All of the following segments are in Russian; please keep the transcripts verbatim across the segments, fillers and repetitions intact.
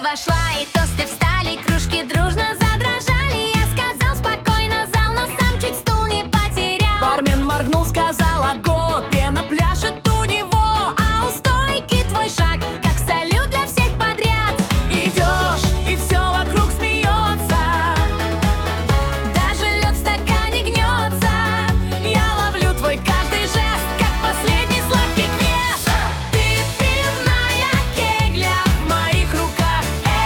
вошла, и тосты встали, кружки дружно задрожали. Я сказал спокойно зал, но сам чуть стул не потерял. Бармен моргнул, сказал ого, пена пляшет у него, а у стойки твой шаг, как салют для всех подряд. Идешь, и все вокруг смеется, даже лед в стакане гнется. я ловлю твой каждый жест, как последний сладкий квест. Ты пивная кегля в моих руках.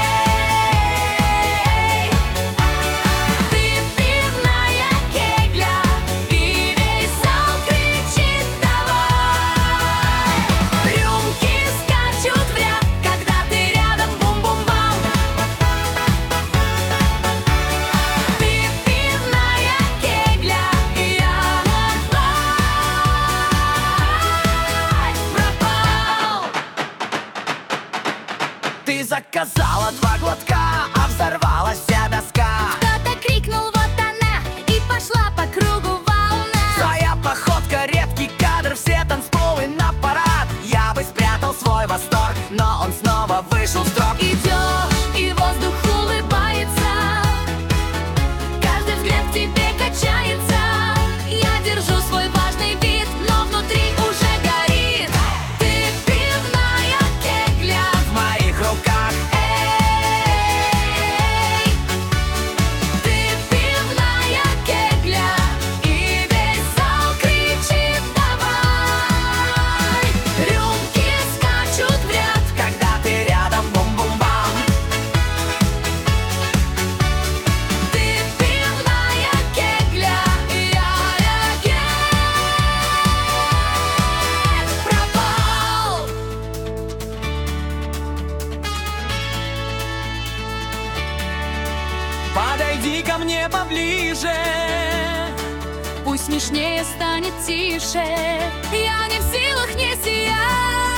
Эй, ты пивная кегля, и весь зал кричит давай. Рюмки скачут в ряд, когда ты рядом, бум-бум-бам. Ты пивная кегля, и я пропал. Ты заказала два глотка, а взорвалась вся доска. Кто-то крикнул, вот она, и пошла по кругу волна. Твоя походка, редкий кадр, все танцполы на парад. Я бы спрятал свой восторг, но он снова вышел в строк. Идешь, и воздух улыбается, каждый взгляд к тебе качается. Я держу свой важный вид, но внутри уже горит. Ты пивная кегля В моих руках. Эй, ты пивная кегля, и весь зал кричит давай. Рюмки скачут в ряд, Когда ты рядом, бум-бум-бам. ты пивная кегля, и я пропал. Подойди ко мне поближе, Пусть смешнее станет тише, я не в силах не сиять.